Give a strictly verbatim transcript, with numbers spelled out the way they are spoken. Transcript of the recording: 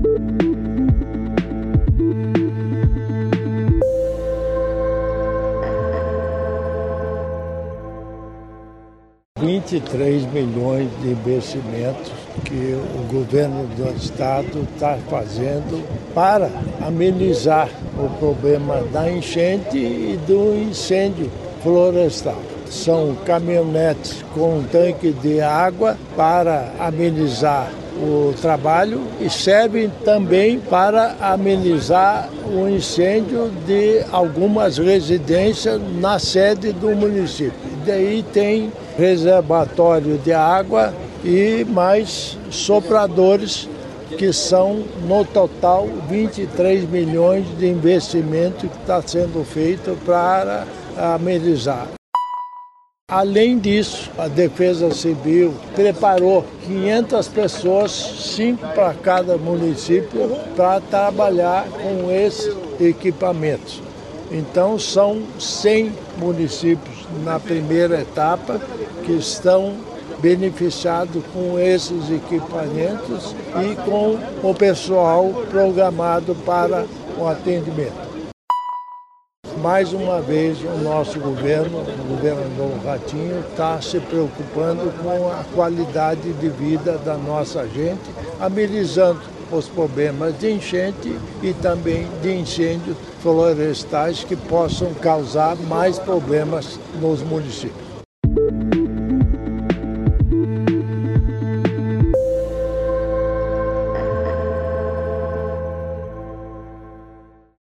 vinte e três milhões de investimentos que o governo do estado está fazendo para amenizar o problema da enchente e do incêndio florestal. São caminhonetes com tanque de água para amenizar o trabalho e servem também para amenizar o incêndio de algumas residências na sede do município. E daí tem reservatório de água e mais sopradores, que são, no total, vinte e três milhões de investimento que está sendo feito para amenizar. Além disso, a Defesa Civil preparou quinhentas pessoas, cinco para cada município, para trabalhar com esses equipamentos. Então, são cem municípios na primeira etapa que estão beneficiados com esses equipamentos e com o pessoal programado para o atendimento. Mais uma vez, o nosso governo, o governador Ratinho, está se preocupando com a qualidade de vida da nossa gente, amenizando os problemas de enchente e também de incêndios florestais que possam causar mais problemas nos municípios.